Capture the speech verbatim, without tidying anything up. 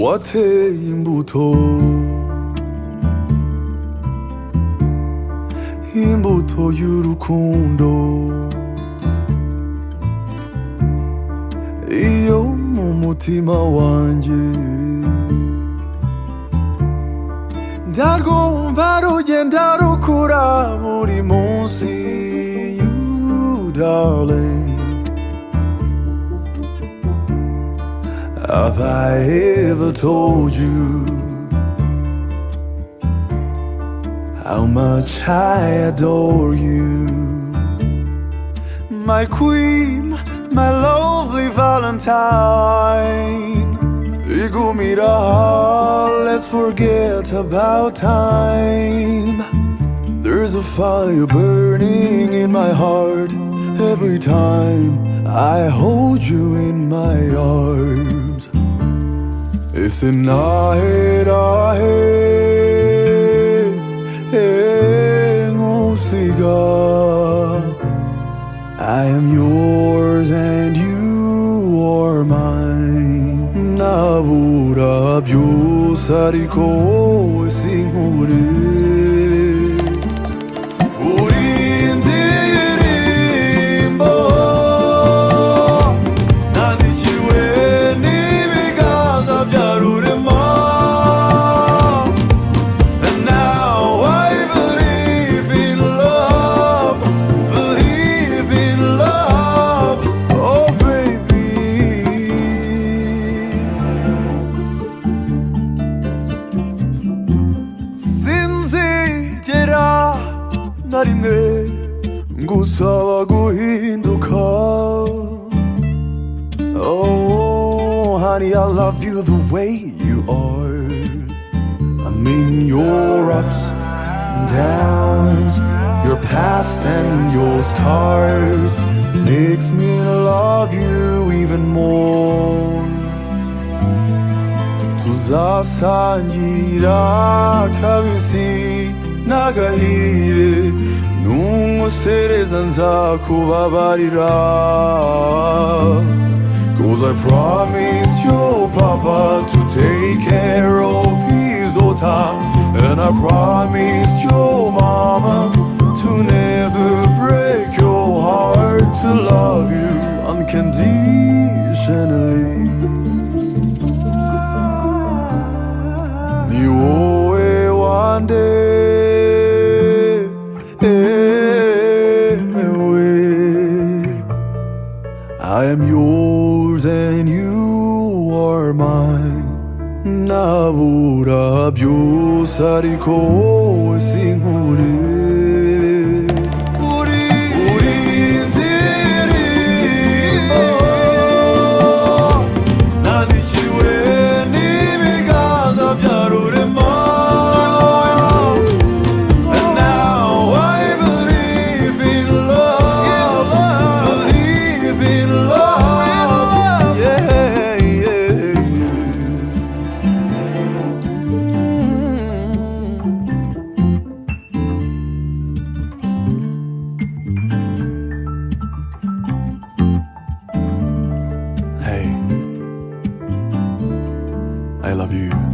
wateye imbuto, imbuto y'urukundo. Iyo mu mutima wanjye ndarwumva rugenda rukura buri munsi. You darling, have I ever told you how much I adore you? My queen, my lovely Valentine. Igumira, let's forget about time. There's a fire burning in my heart every time I hold you in my arms. It's a night ahead, I am yours and you are mine. Nabura byose ariko sinkubure. Narine ngusaba guhinduka. Oh honey, I love you the way you are. I mean your ups and downs, your past and your scars makes me love you even more. Tuzasangira kabisi nagahiye numusereza nzakubabarira. Cause I promised your papa to take care of his daughter, and I promised your mama to never break your heart, to love you unconditionally. Ni wowe wande I am yours and you are mine. Nabura byose ariko sinkubure. I love you.